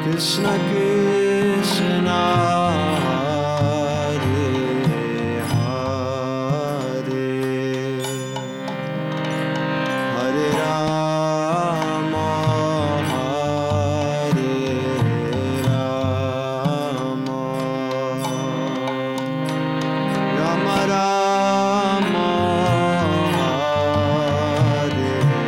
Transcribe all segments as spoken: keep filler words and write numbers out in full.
Krishna Krishna Hare Hare Hare Rama Hare Rama Rama Rama Hare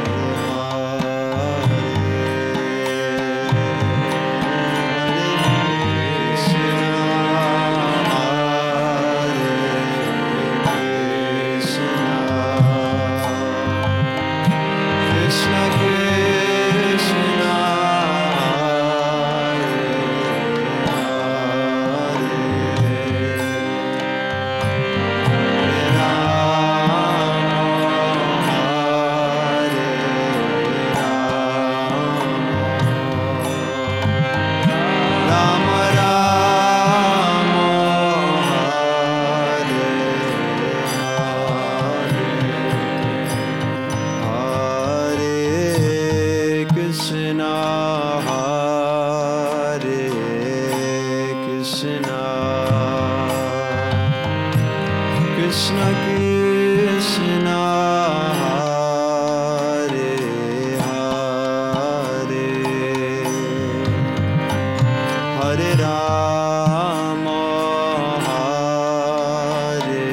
Krishna Krishna Hare Hare Hare Rama Hare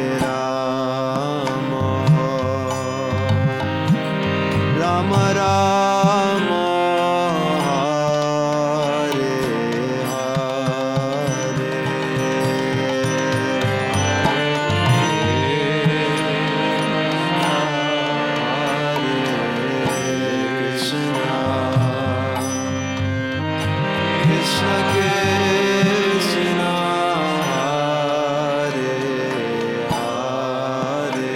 Rama Rama Rama Hare Hare Krishna Krishna Hare Hare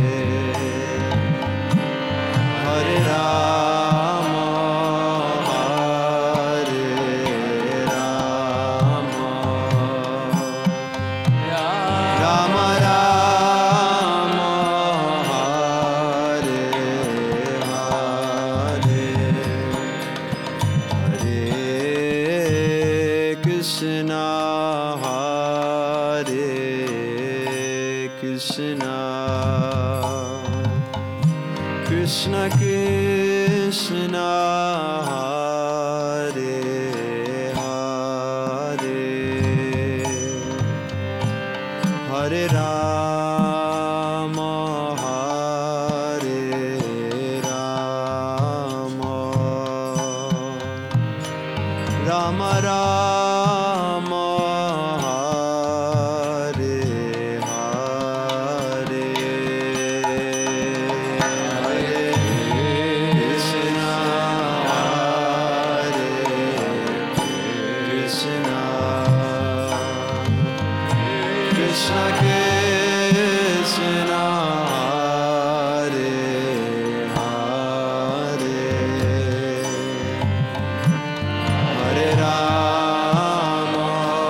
Hare Rama Hare Rama Rama Rama Hare Hare Krishna Hare Krishna Krishna Krishna Hare Hare Hare Rama Hare Rama Rama Rama Hare Hare Hare Krishna Hare Krishna Krishna Krishna Hare Hare Hare Rama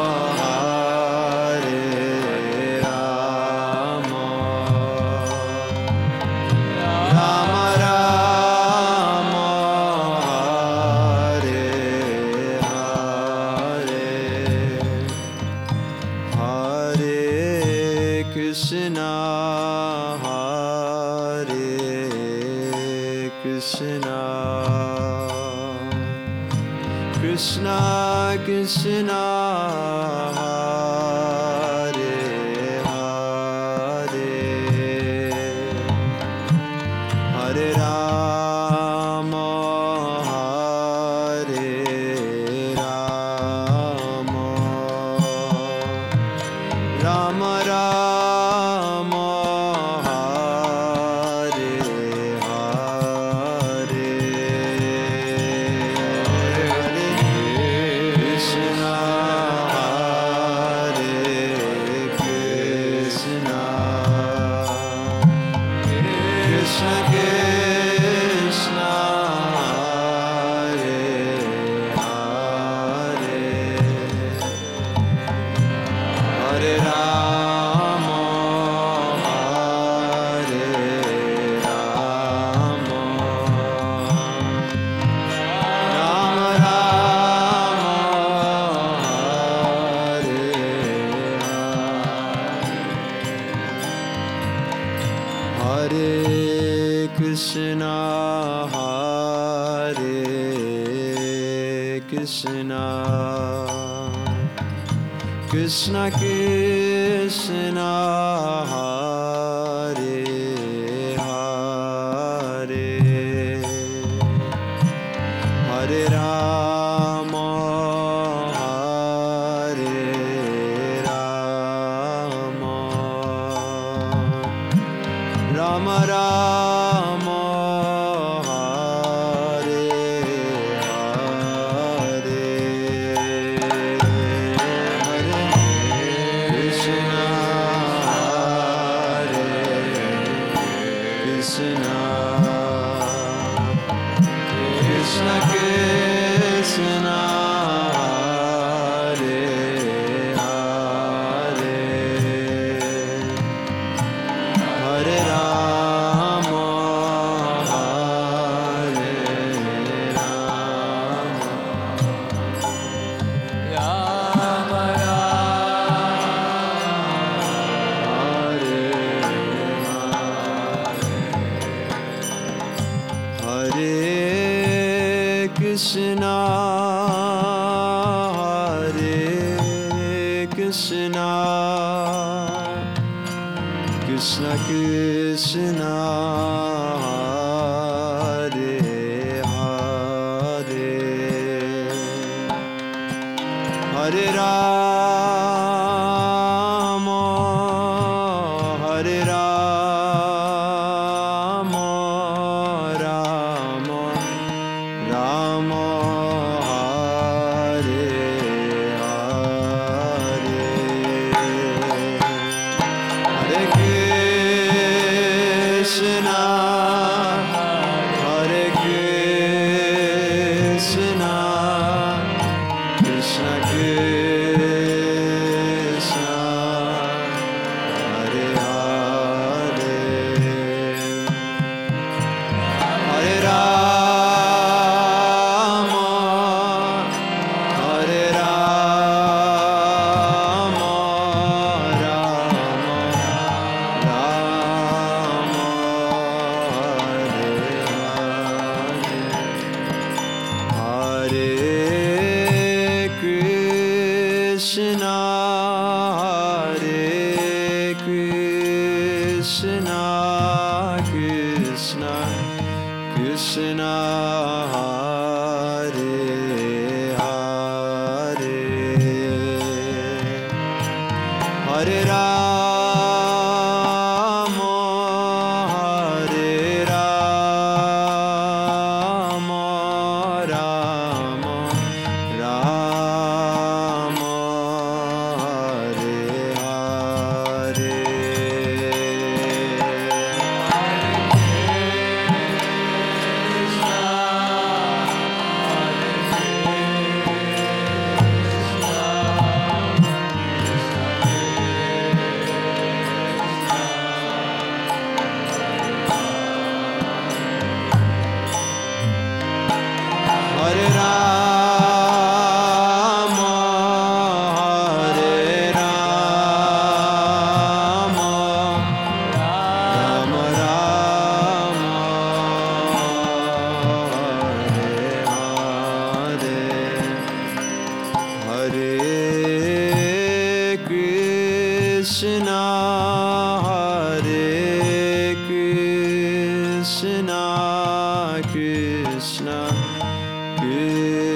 Hare Rama Rama Rama Hare Hare Hare Krishna Hare Krishna Krishna Krishna Hare Hare Hare Rama Hare Rama Rama Rama Hare Hare Hare Krishna Hare Krishna, Krishna Krishna, Hare Hare, Hare Rama, Hare Rama, Rama Rama, Krishna Krishna, Hare Hare, Hare Rama, Hare Rama, Rama Rama, Hare Hare, Krishna, Hare Krishna, Krishna Krishna, Hare Hare, Hare Rama, Hare Rama, Rama Rama, Hare Hare, Hare Krishna, Hare Krishna, Krishna Krishna, Hare Hare, Hare Rama, Hare Rama, Rama Rama, Hare Hare, Hare Krishna, Hare Krishna, Krishna Krishna, Hare Hare, Hare Rama, Hare Rama, Rama Rama, Hare Hare, Hare Rama, Hare Rama, Rama Rama, Hare Hare, Hare Krishna, Hare Krishna, Krishna Krishna,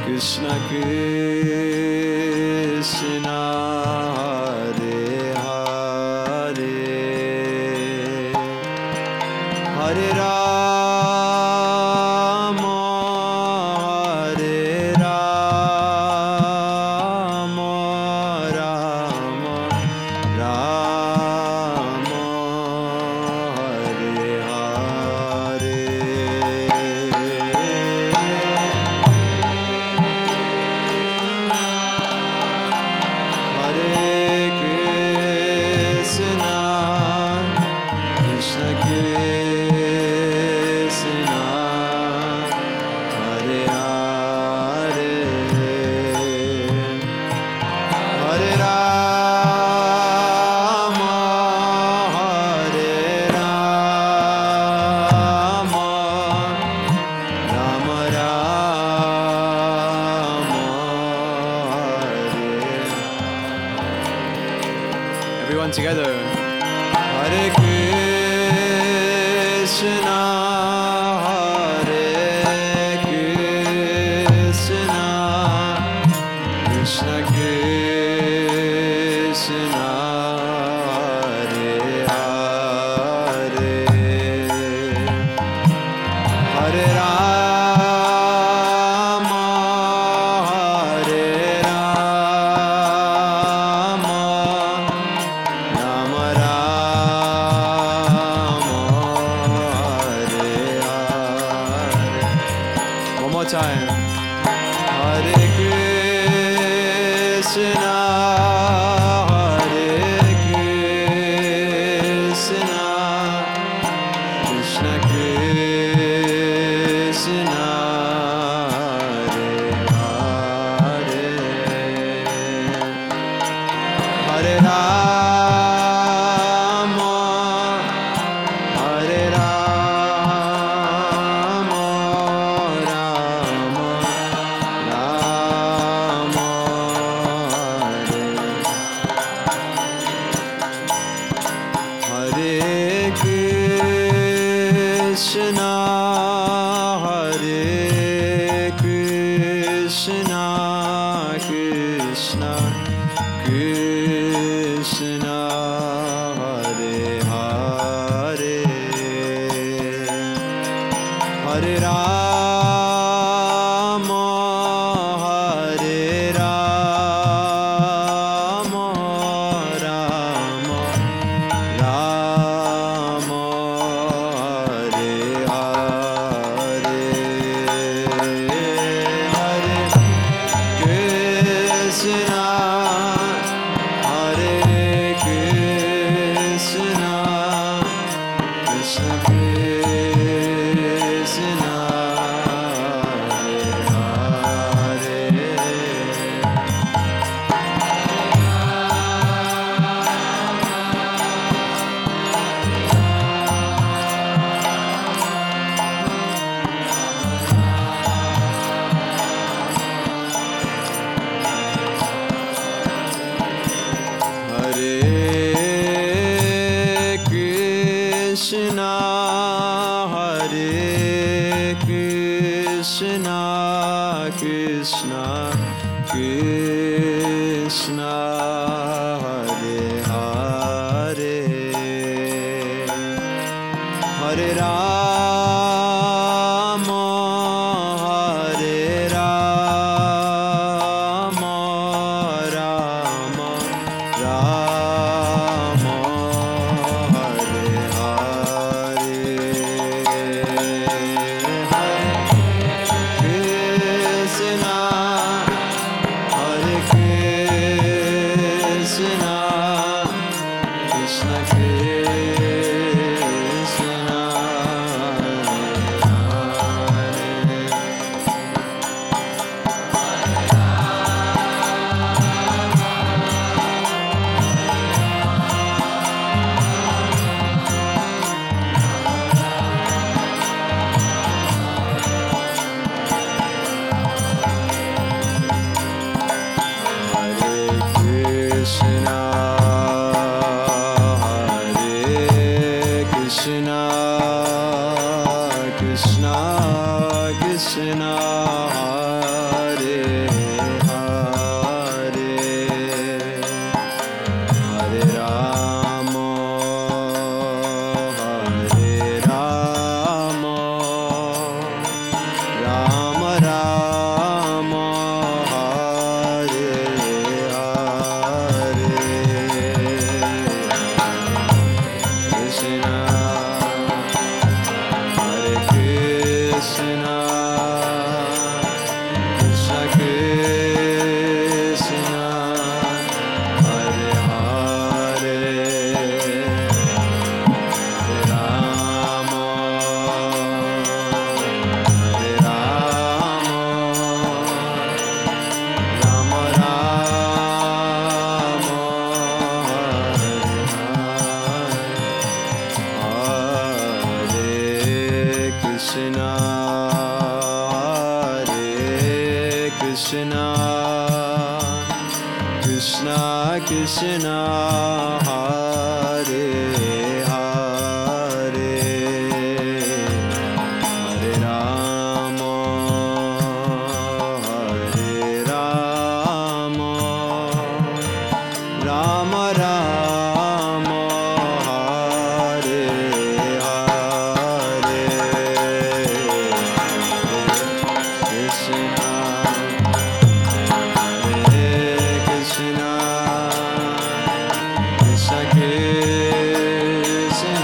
Krishna Krishna Hare Hare Hare Rama Hare Rama Rama Rama Hare Hare Everyone together. Hare Krishna, Hare Krishna, Krishna Krishna, Hare Hare, Hare Rama, Hare Rama, Rama Rama, Hare Hare. One more time. Hare Krishna, Hare Krishna, Krishna Krishna, Hare Hare, Hare Rama, Hare Rama, Rama Rama, Hare Krishna, Hare Krishna, Krishna Krishna, Hare Hare, Hare Rama, Hare Rama, Rama Rama, Hare Hare, Hare Krishna, Hare Krishna, Krishna Krishna, Krishna Krishna, Hare Hare, Hare Rama, Hare Rama, Rama Rama, Hare Hare, Krishna, Hare Krishna, Krishna Krishna, Krishna, Hare Krishna, Krishna Krishna, Hare Hare, Hare Rama, Hare Rama, Rama Rama, Hare Hare, Krishna, Hare Krishna, Krishna Krishna,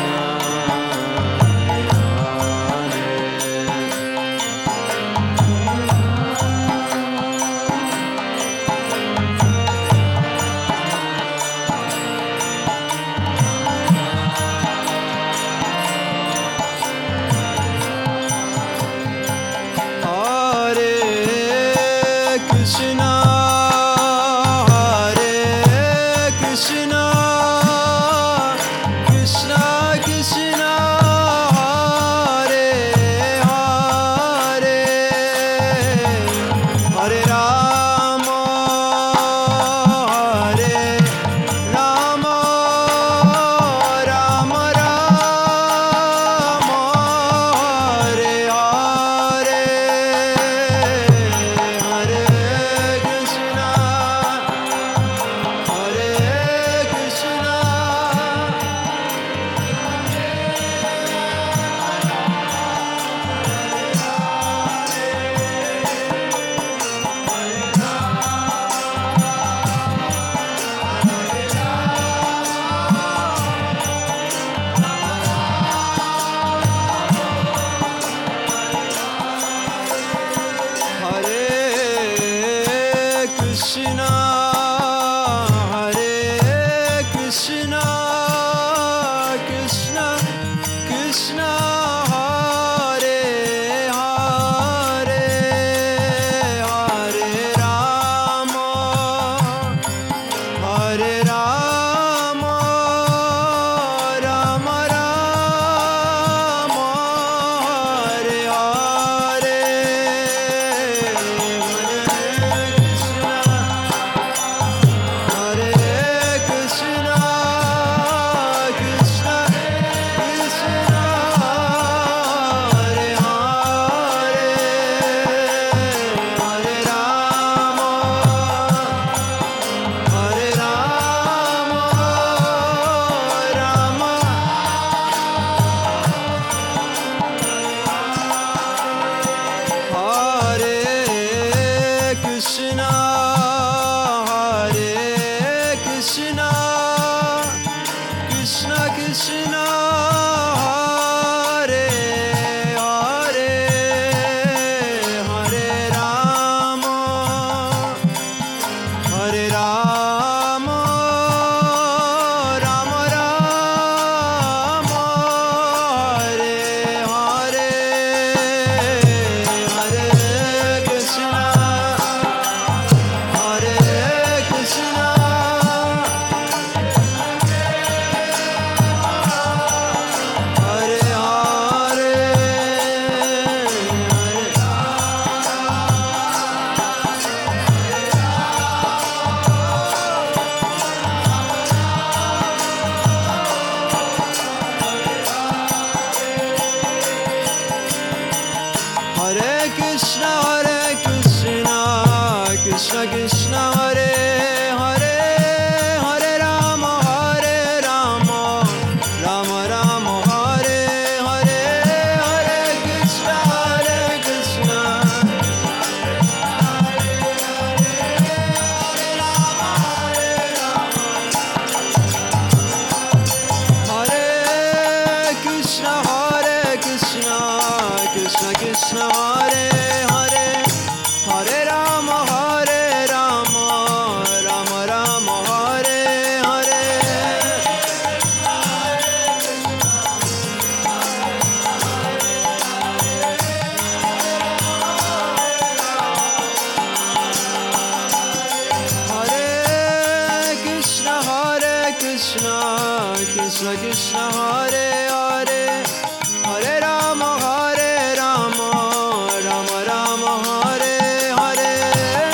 Hare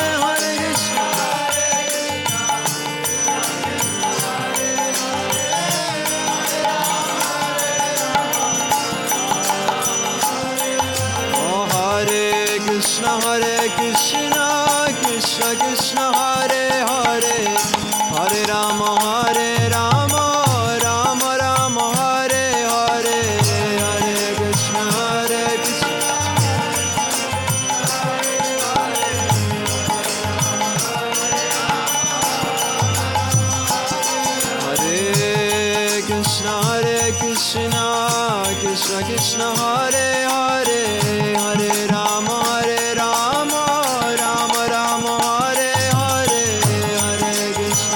Krishna, Hare Hare, Hare Rama, Hare Rama, Rama Rama, Hare Hare, Hare Krishna,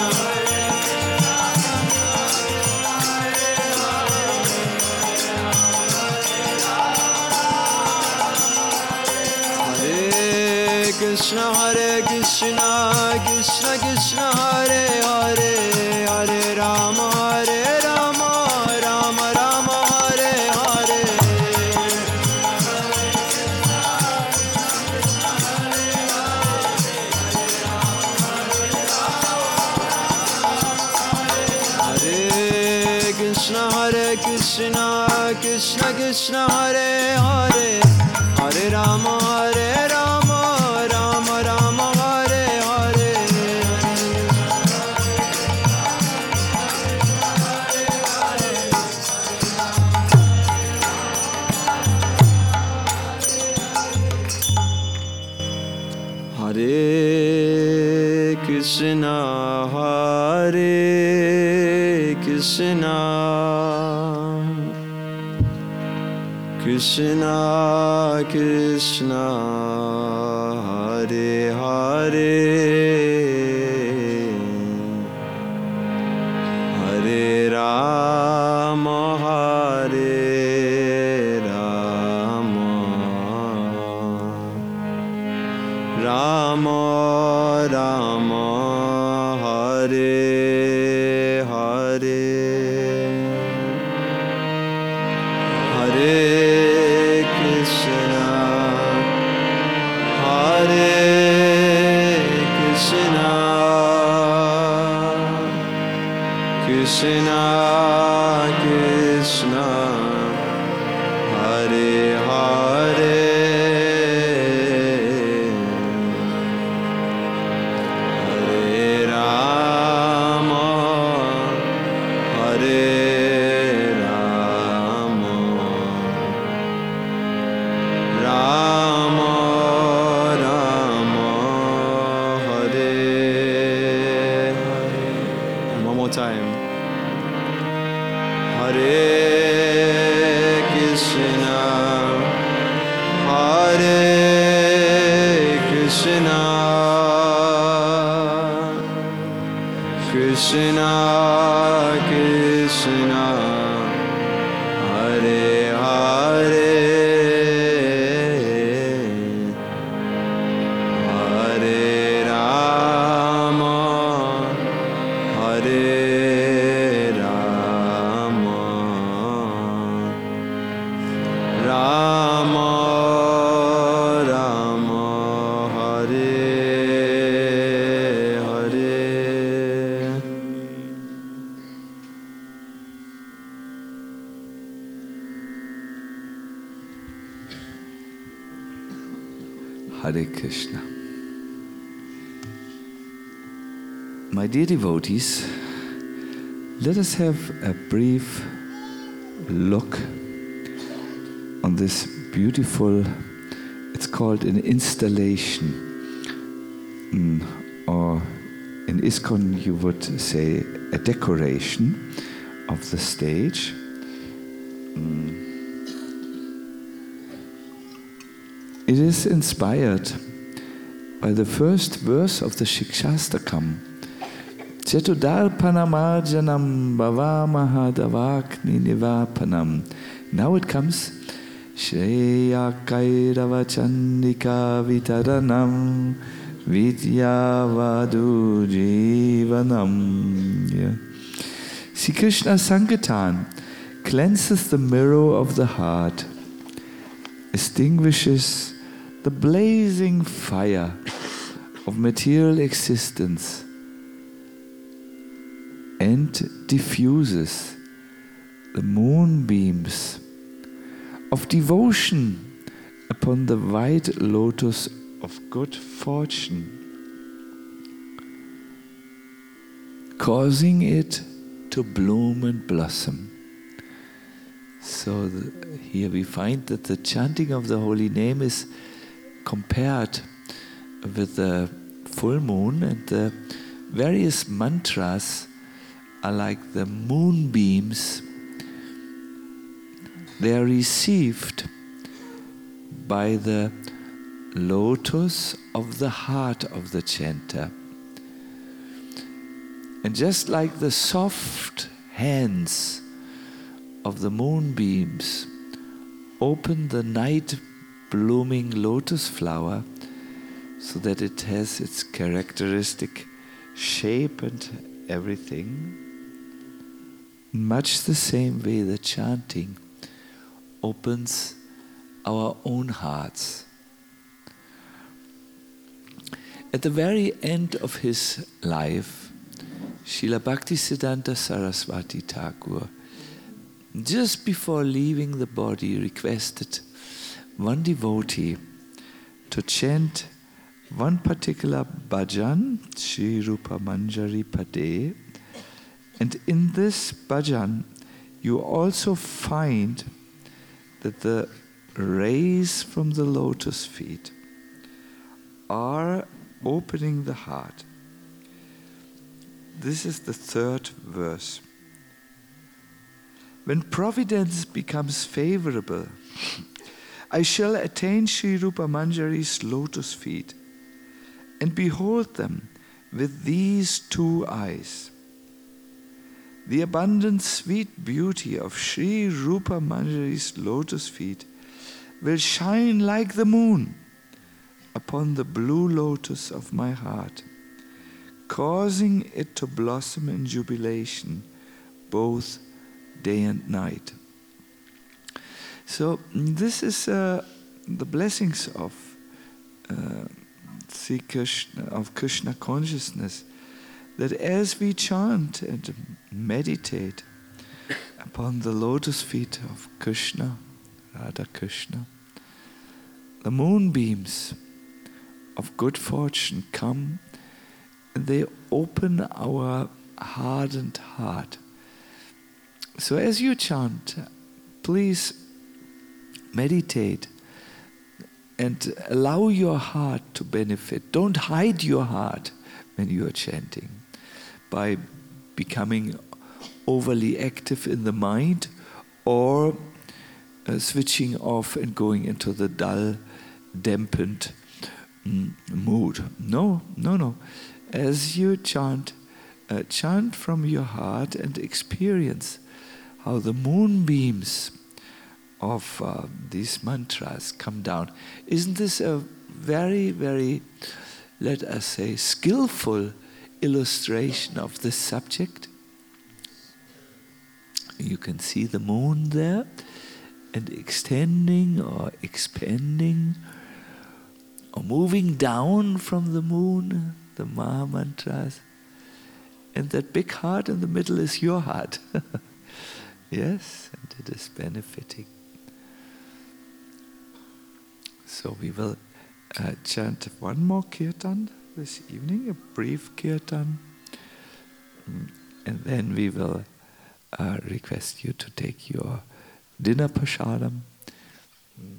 Hare Krishna, Hare Krishna, Krishna Krishna, Hare Hare, Hare Rama, Hare Rama, Rama Rama, Hare Hare. Hare Krishna, Hare Krishna, Krishna Krishna, Hare Hare, Hare Rama, Hare Rama, Rama Rama, Hare Hare. Hare Krishna, Hare Krishna, Krishna Krishna, Hare Hare, Hare Rama, Hare Rama, Rama Rama, Hare Hare. Hare Krishna, Hare Krishna, Krishna Krishna, Hare Hare, Hare Rama, Hare Rama, Rama Rama, Hare Hare. One more time. Hare Krishna, Hare Krishna, Krishna Krishna, Hare Hare, Hare Rama, Hare Rama, Rama Rama, Hare Hare. Hare Krishna. My dear devotees, let us have a brief look on this beautiful, it's called an installation, mm, or in ISKCON you would say a decoration of the stage. Mm. It is inspired by the first verse of the Shikshastakam. Chetudalpanamarjanam bhavamahadavakni nivapanam. Now it comes Shreya Kairava Chandika Vitaranam Vidyavadu Jivanam. Yeah. See, Krishna Sankirtan cleanses the mirror of the heart, extinguishes the blazing fire of material existence, and diffuses the moonbeams of devotion upon the white lotus of good fortune, causing it to bloom and blossom. So the, here we find that the chanting of the holy name is compared with the full moon, and the various mantras are like the moonbeams they are received by the lotus of the heart of the chanter. And just like the soft hands of the moonbeams open the night blooming lotus flower so that it has its characteristic shape and everything, in much the same way the chanting opens our own hearts. At the very end of his life, Srila Bhaktisiddhanta Saraswati Thakur, just before leaving the body, requested one devotee to chant one particular bhajan, Sri Rupa Manjari Pade, and in this bhajan you also find that the rays from the lotus feet are opening the heart. This is the third verse. When providence becomes favorable, I shall attain Sri Rupa Manjari's lotus feet and behold them with these two eyes. The abundant sweet beauty of Sri Rupa Manjari's lotus feet will shine like the moon upon the blue lotus of my heart, causing it to blossom in jubilation both day and night. So this is uh, the blessings of uh, Sri Krishna, of Krishna consciousness, that as we chant and meditate upon the lotus feet of Krishna, Radha Krishna, the moonbeams of good fortune come and they open our hardened heart. So as you chant, please meditate and allow your heart to benefit. Don't hide your heart when you are chanting by becoming overly active in the mind or uh, switching off and going into the dull, dampened mm, mood. No, no, no. As you chant, uh, chant from your heart and experience how the moonbeams of uh, these mantras come down. Isn't this a very, very, let us say, skillful illustration of this subject? You can see the moon there and extending or expanding or moving down from the moon, the Maha Mantras. And that big heart in the middle is your heart. Yes, and it is benefiting. So we will uh, chant one more kirtan this evening, a brief kirtan, mm, and then we will uh, request you to take your dinner prasadam. Mm.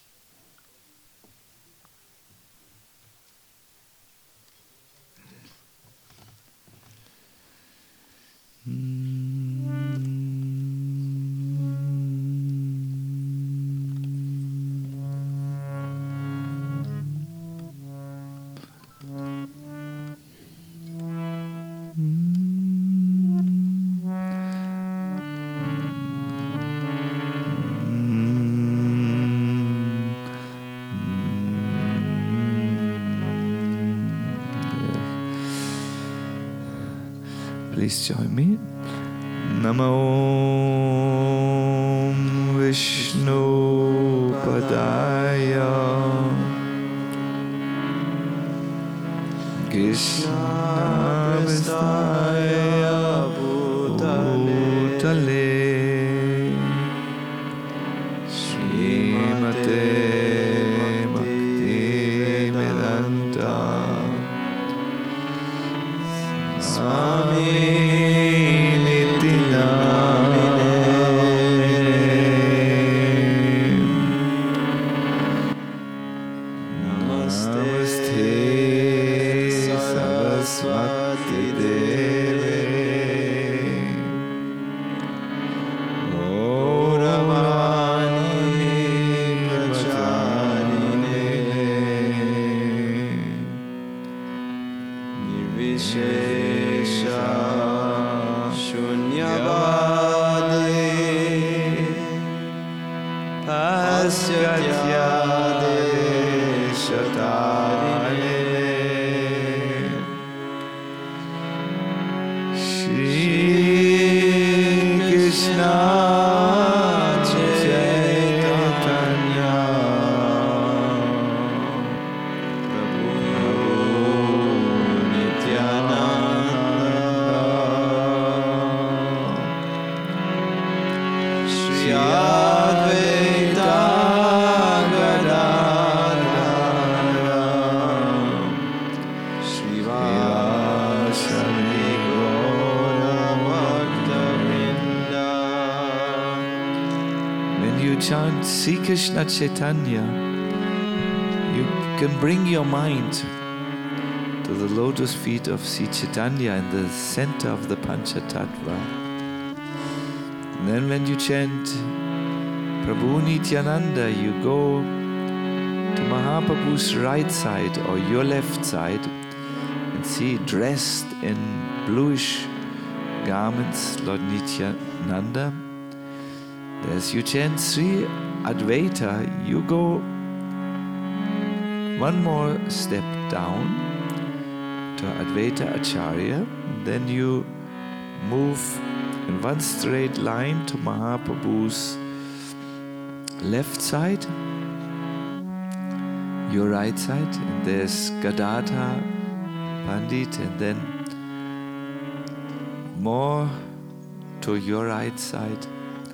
Please join me. Namo Vishnu Padaya Krishna Vistaya Bhutale Srimate Bhakti Vedanta Swami Gauravani Nirvishesha Shunyavadi Pasyatya Deshatarine Shri Krishna Chaitanya chant Sri Krishna Chaitanya, you can bring your mind to the lotus feet of Sri Chaitanya in the center of the Panchatattva. And then when you chant Prabhu Nityananda, you go to Mahaprabhu's right side or your left side and see dressed in bluish garments Lord Nityananda. As you chant Sri Advaita, you go one more step down to Advaita Acharya. Then you move in one straight line to Mahaprabhu's left side, your right side, and there's Gadadhar Pandit, and then more to your right side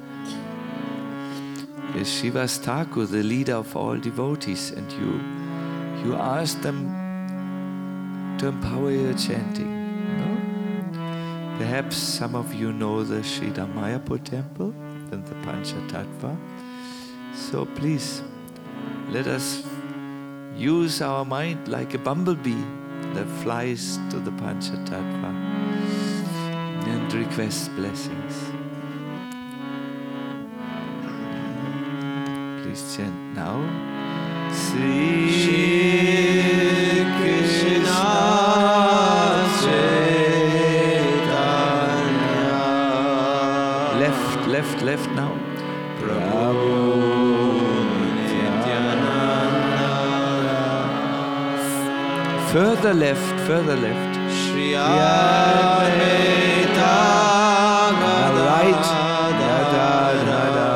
is Srivas Thakur, the leader of all devotees, and you you ask them to empower your chanting. No? Perhaps some of you know the Sri Mayapur temple and the Panchatattva. So please, let us use our mind like a bumblebee that flies to the Panchatattva and requests blessings. Please chant now. Sri Krishna Chaitanya. Left, left, left now. Prabhu Nityananda. Further left, further left. Shri Advaita Right. Gadadhara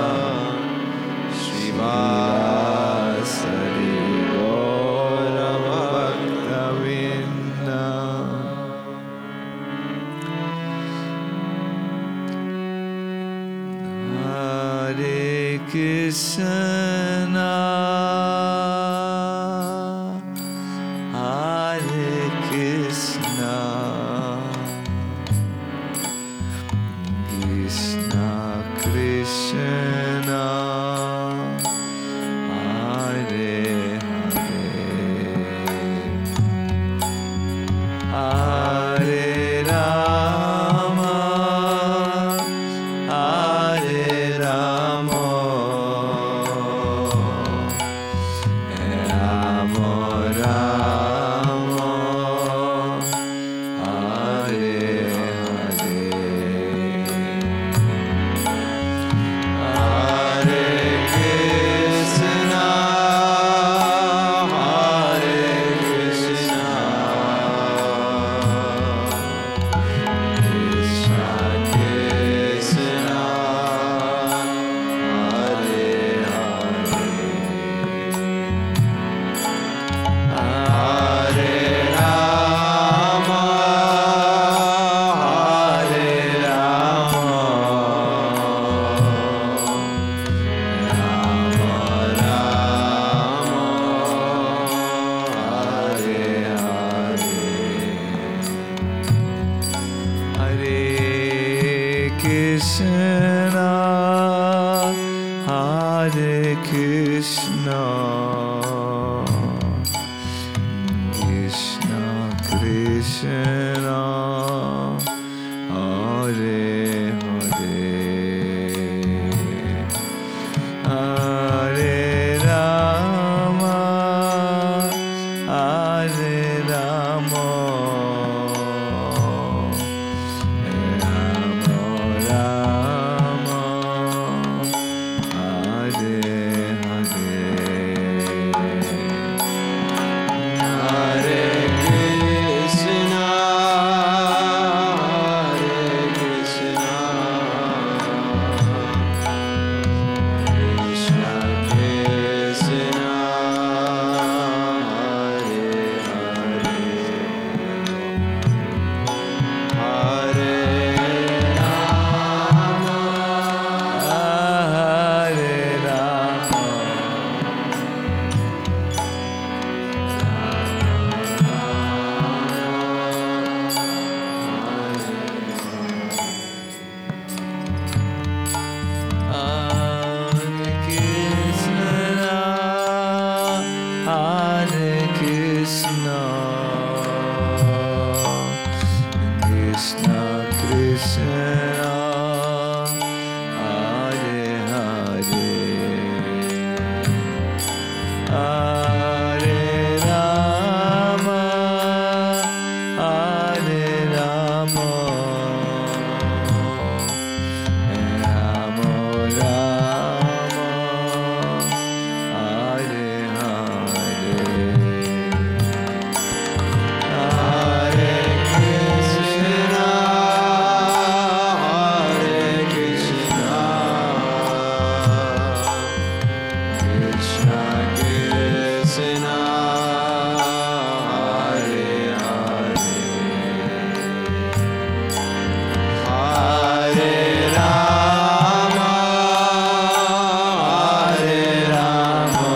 Krishna, Hare Krishna, Krishna Krishna, Hare Hare, Hare Rama, Hare Rama. Rama, Krishna Krishna Hare Hare Hare Rama Hare Rama Rama Rama Hare Hare Hare Krishna Hare Krishna Krishna Krishna Hare Hare Hare Rama Hare Rama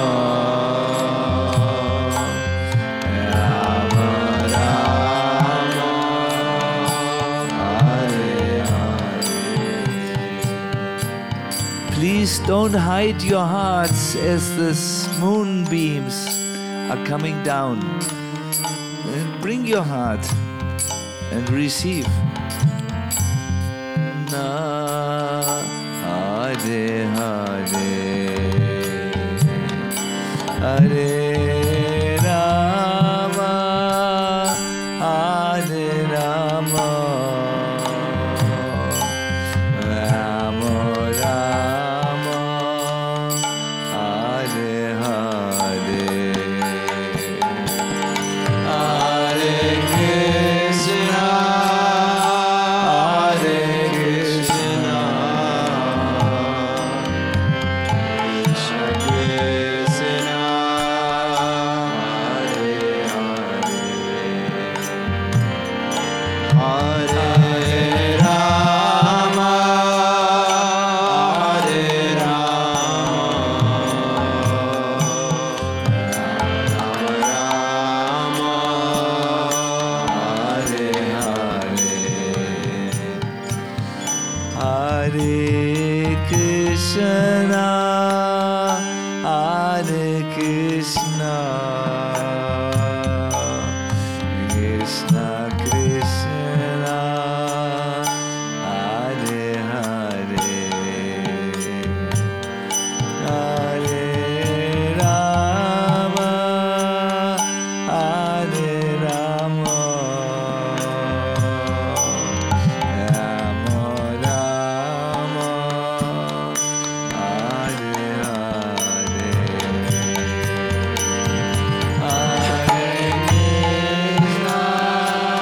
Rama Rama Hare Hare. Please don't hide your hearts as the moonbeams are coming down. And bring your heart and receive. Na Hare Hare Hare Rama Hare Rama Rama Rama Hare Hare Hare Krishna Hare Krishna Krishna Krishna Hare Hare Hare Rama Hare Rama Hare Hare Hare Krishna Hare Krishna Krishna Krishna Hare Hare Hare Rama Hare Rama Rama Rama Hare Hare Hare Krishna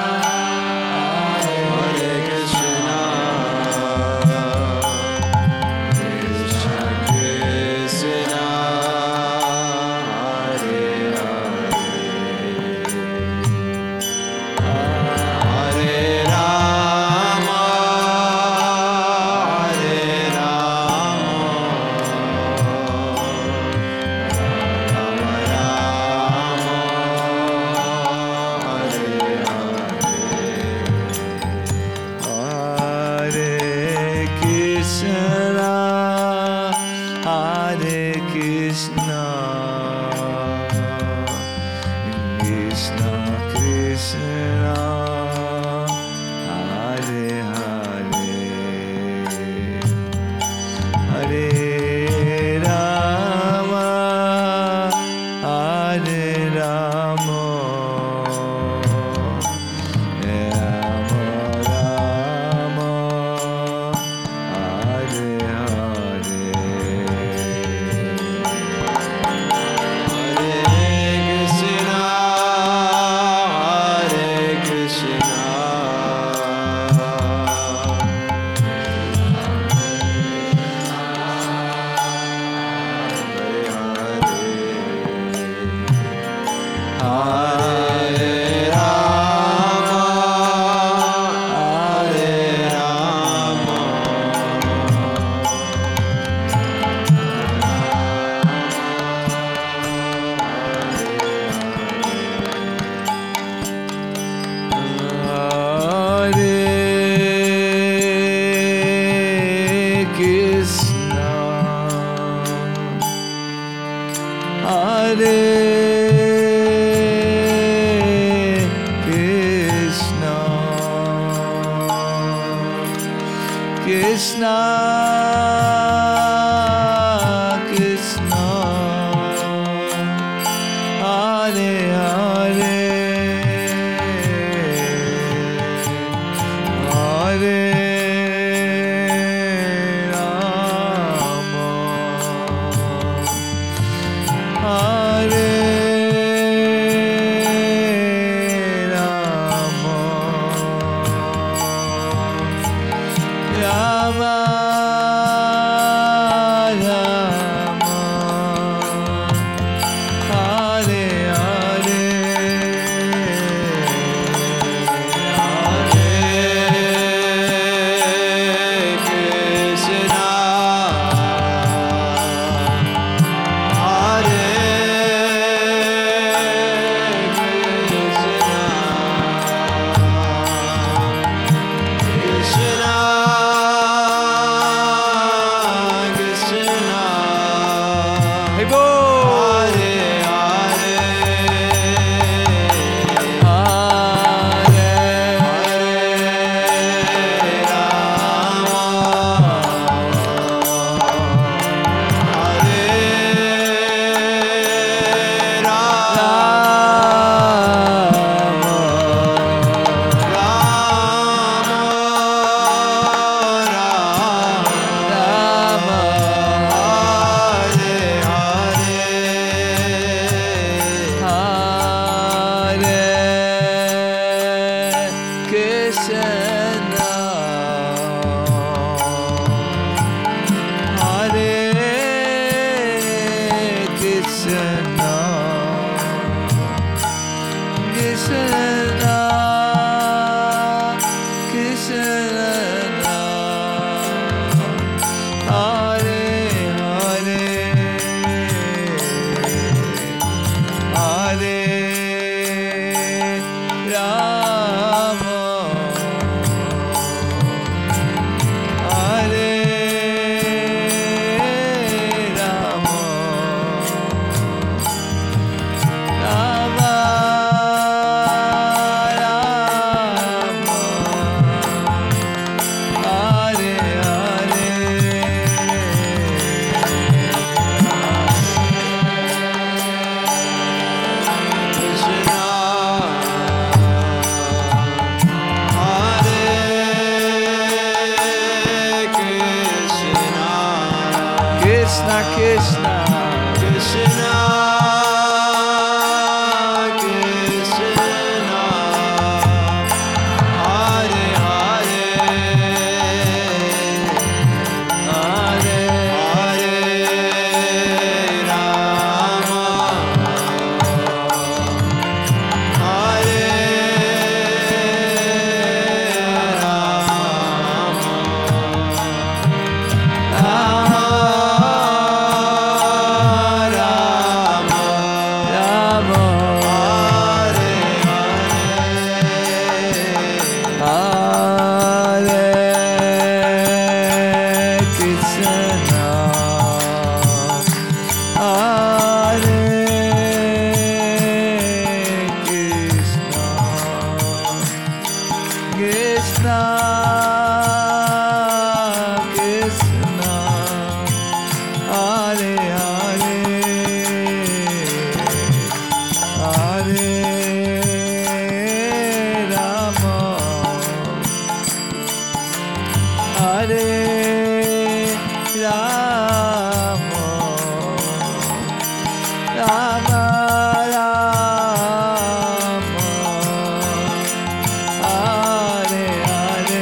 Krishna, Krishna, Hare Hare, Hare Rama, Hare Rama, Rama Rama, Hare Hare, Hare Krishna, Hare Krishna, Krishna, Hey bo! Hare Hare, Hare Rama, Hare Rama, Krishna, Krishna, Krishna, Krishna, Hare Hare, Hare Hare Rama, Hare Rama, Krishna, Krishna, Hare Hare, Hare Rama, Hare Rama, Rama Rama, Hare Hare,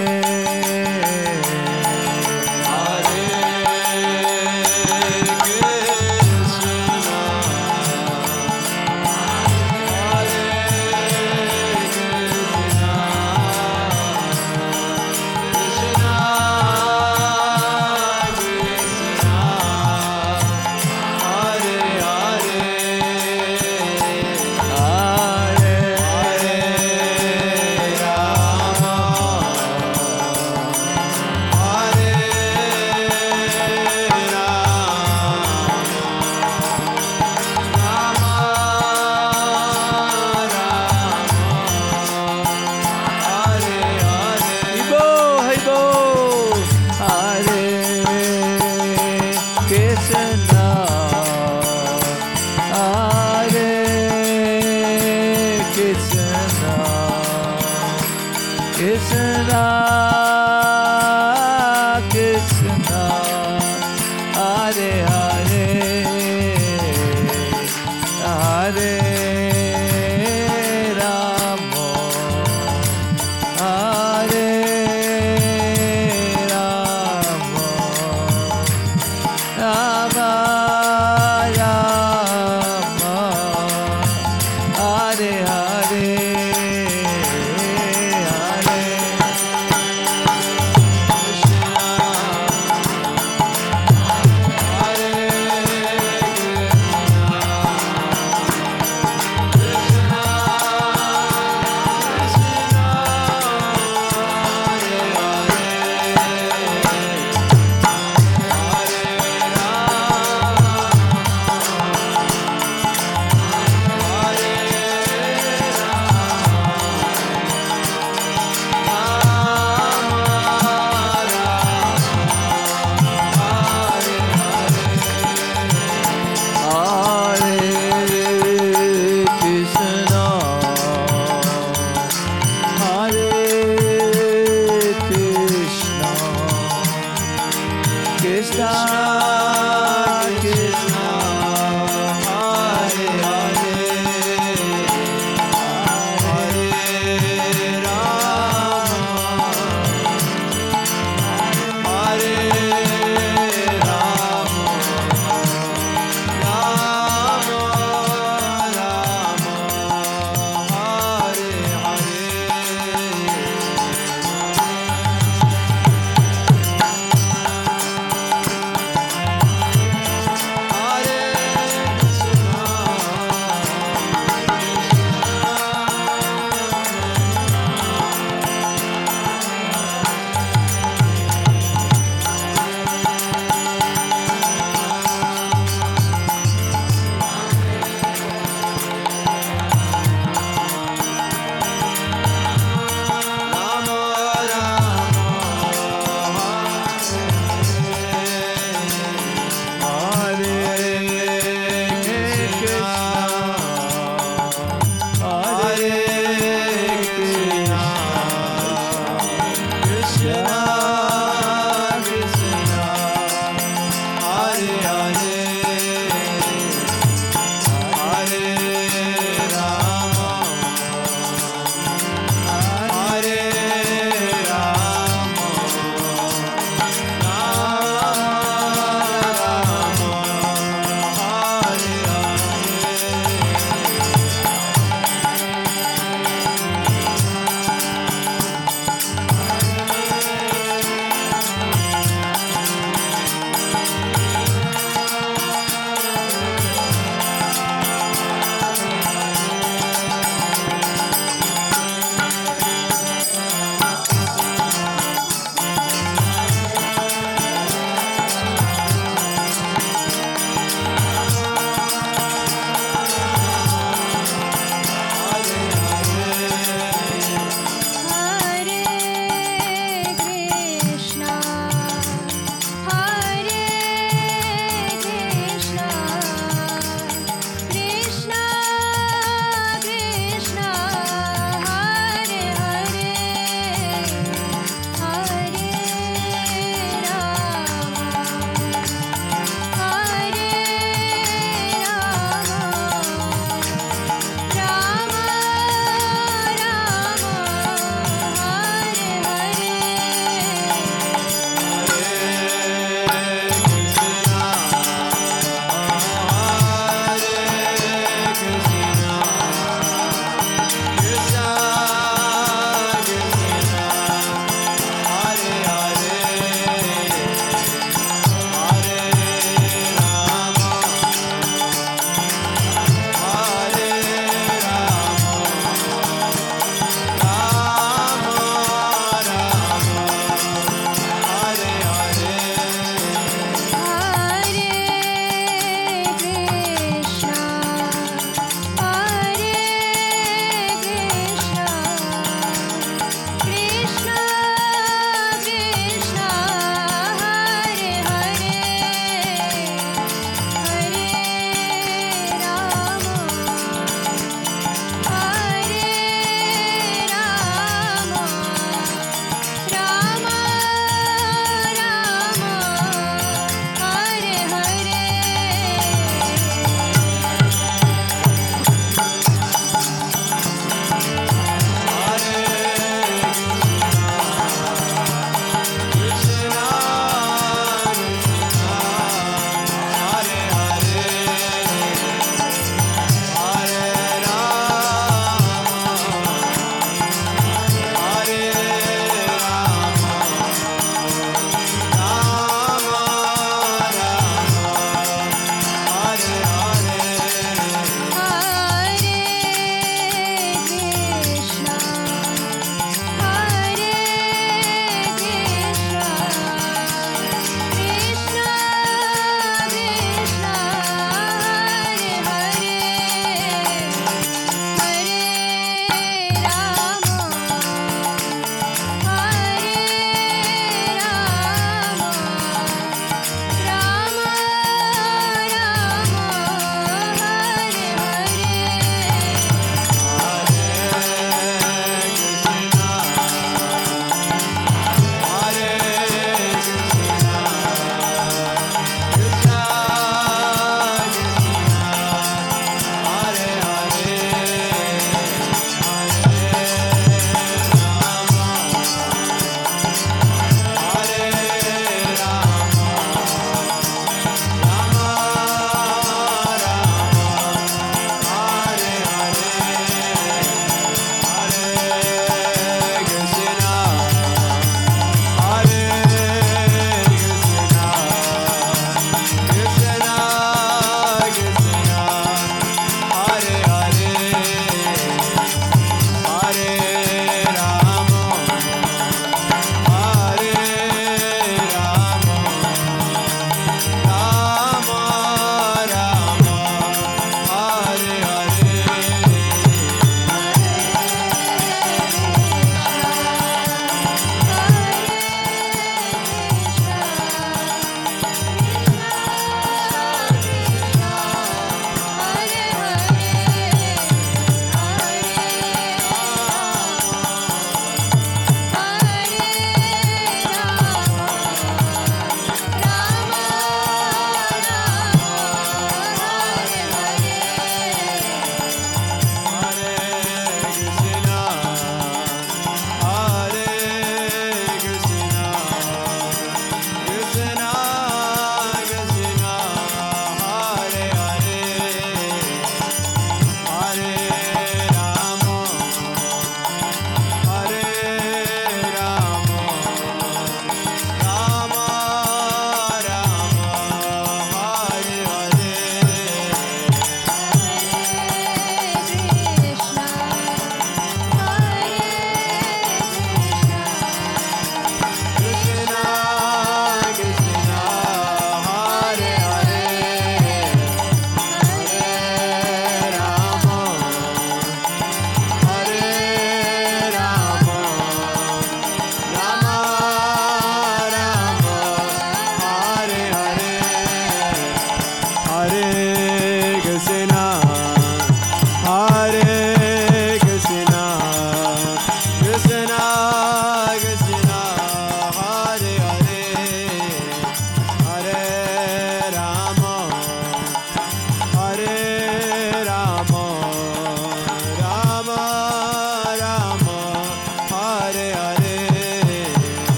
Hare Krishna, Hare Krishna, Krishna Krishna, Krishna, Hare Hare, Hare Rama, Hare Rama, Rama Rama, Hare Hare, Hare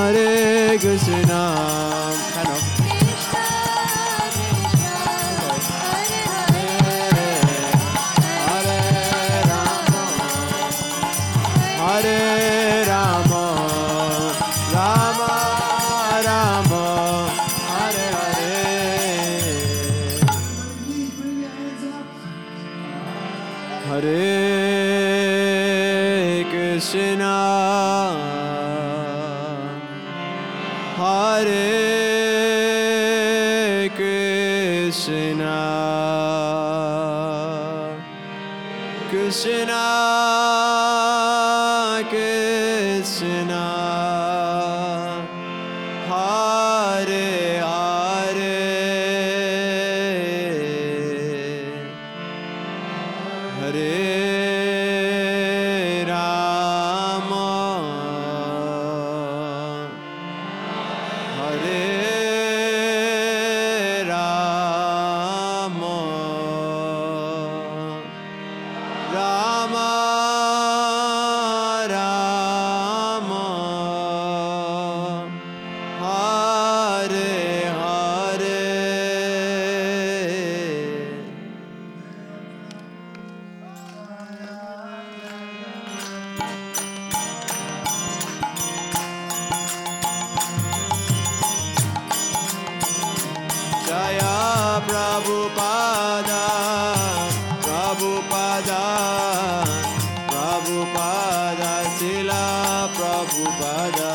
Hare Krishna. Kind of. Hare Rama, Rama Rama, Hare Hare. Hare Krishna, Hare Krishna, Krishna Krishna, Hare Hare, Hare Rama, Hare Rama, Rama Rama, Hare Hare. Jaya Prabhupada, Prabhupada, Prabhupada, Srila Prabhupada.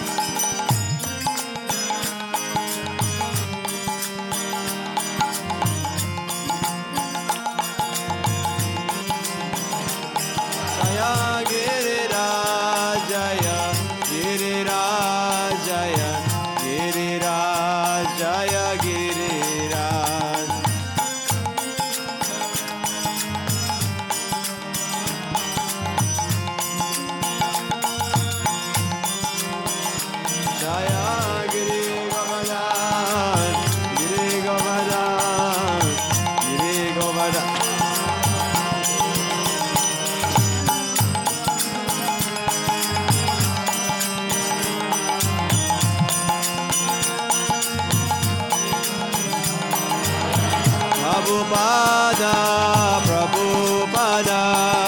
Jaya Giriraj, Jaya Giriraj, Jaya Giriraj, Jaya Giriraj. Jaya Giri Govardhan, Giri Govardhan, Giri Govardhan. Prabhupada, Prabhupada,